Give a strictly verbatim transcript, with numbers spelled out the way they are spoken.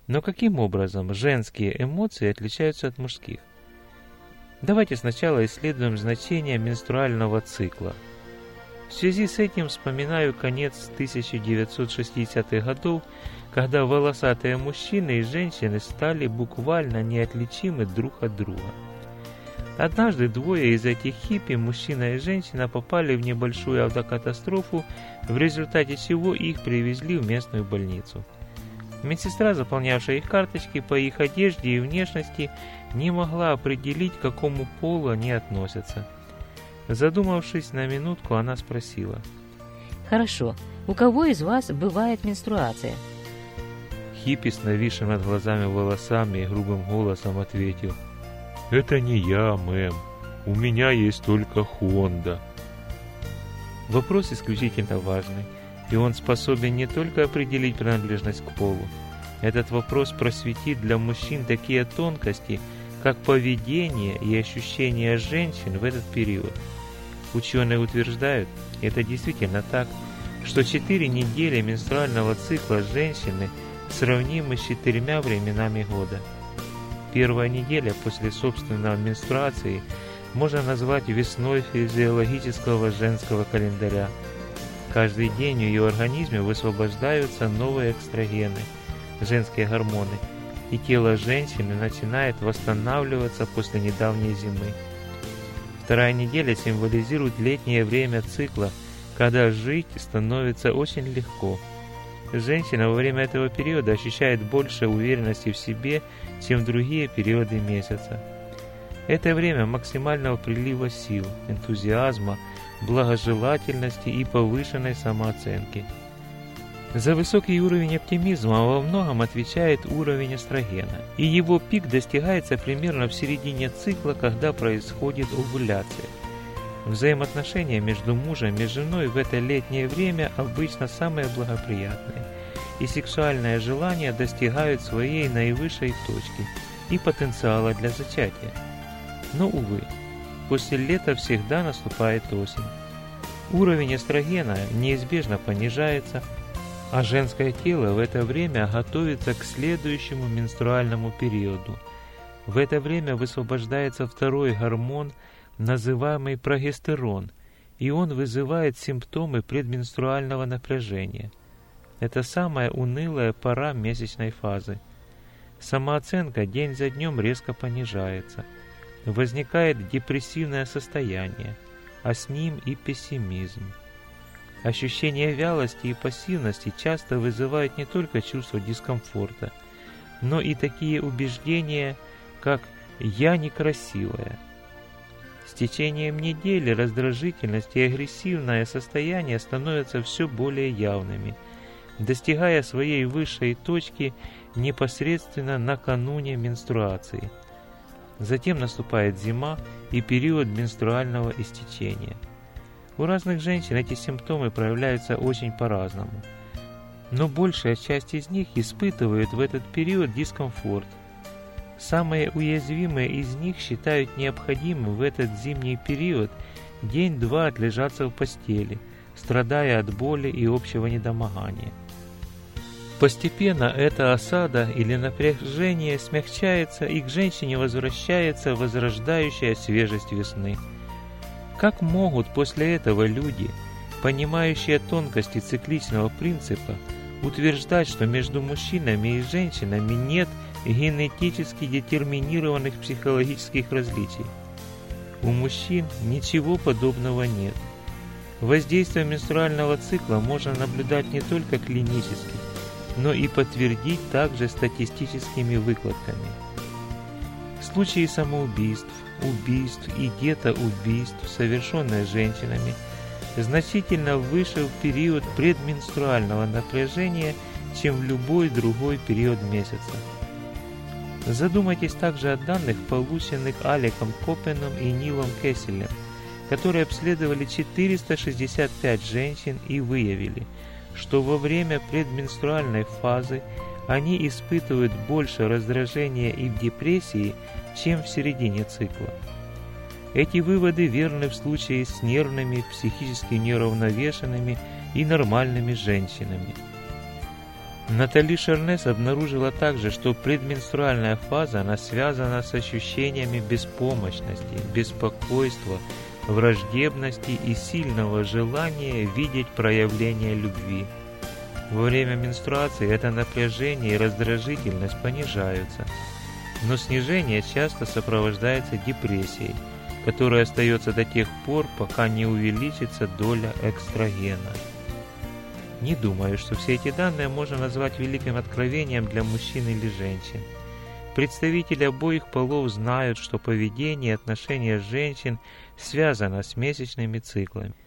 Но каким образом женские эмоции отличаются от мужских? Давайте сначала исследуем значение менструального цикла. В связи с этим вспоминаю конец тысяча девятьсот шестидесятых годов, когда волосатые мужчины и женщины стали буквально неотличимы друг от друга. Однажды двое из этих хиппи, мужчина и женщина, попали в небольшую автокатастрофу, в результате чего их привезли в местную больницу. Медсестра, заполнявшая их карточки по их одежде и внешности, не могла определить, к какому полу они относятся. Задумавшись на минутку, она спросила: «Хорошо, у кого из вас бывает менструация?» Хиппи с нависшими над глазами волосами и грубым голосом ответил: «Это не я, мэм. У меня есть только Хонда». Вопрос исключительно важный, и он способен не только определить принадлежность к полу. Этот вопрос просветит для мужчин такие тонкости, как поведение и ощущения женщин в этот период. Ученые утверждают, и это действительно так, что четыре недели менструального цикла женщины сравнимы с четырьмя временами года. Первая неделя после собственной менструации можно назвать весной физиологического женского календаря. Каждый день в ее организме высвобождаются новые экстрагены, женские гормоны, и тело женщины начинает восстанавливаться после недавней зимы. Вторая неделя символизирует летнее время цикла, когда жить становится очень легко. Женщина во время этого периода ощущает больше уверенности в себе, чем в другие периоды месяца. Это время максимального прилива сил, энтузиазма, благожелательности и повышенной самооценки. За высокий уровень оптимизма во многом отвечает уровень эстрогена, и его пик достигается примерно в середине цикла, когда происходит овуляция. Взаимоотношения между мужем и женой в это летнее время обычно самые благоприятные, и сексуальные желания достигают своей наивысшей точки и потенциала для зачатия. Но, увы, после лета всегда наступает осень. Уровень эстрогена неизбежно понижается, а женское тело в это время готовится к следующему менструальному периоду. В это время высвобождается второй гормон, называемый прогестерон, и он вызывает симптомы предменструального напряжения. Это самая унылая пора месячной фазы. Самооценка день за днем резко понижается. Возникает депрессивное состояние, а с ним и пессимизм. Ощущение вялости и пассивности часто вызывают не только чувство дискомфорта, но и такие убеждения, как «я некрасивая». С течением недели раздражительность и агрессивное состояние становятся все более явными, достигая своей высшей точки непосредственно накануне менструации. Затем наступает зима и период менструального истечения. У разных женщин эти симптомы проявляются очень по-разному, но большая часть из них испытывает в этот период дискомфорт. Самые уязвимые из них считают необходимым в этот зимний период день-два отлежаться в постели, страдая от боли и общего недомогания. Постепенно эта осада или напряжение смягчается, и к женщине возвращается возрождающая свежесть весны. Как могут после этого люди, понимающие тонкости цикличного принципа, утверждать, что между мужчинами и женщинами нет генетически детерминированных психологических различий? У мужчин ничего подобного нет. Воздействие менструального цикла можно наблюдать не только клинически, но и подтвердить также статистическими выкладками. Случаи самоубийств, убийств и детоубийств, совершенные женщинами, значительно выше в период предменструального напряжения, чем в любой другой период месяца. Задумайтесь также о данных, полученных Алеком Копеном и Нилом Кесселем, которые обследовали четыреста шестьдесят пять женщин и выявили, что во время предменструальной фазы они испытывают больше раздражения и депрессии, чем в середине цикла. Эти выводы верны в случае с нервными, психически неуравновешенными и нормальными женщинами. Натали Шернес обнаружила также, что предменструальная фаза она связана с ощущениями беспомощности, беспокойства, враждебности и сильного желания видеть проявление любви. Во время менструации это напряжение и раздражительность понижаются, но снижение часто сопровождается депрессией, которая остается до тех пор, пока не увеличится доля эстрогена. Не думаю, что все эти данные можно назвать великим откровением для мужчин или женщин. Представители обоих полов знают, что поведение и отношения женщин связано с месячными циклами.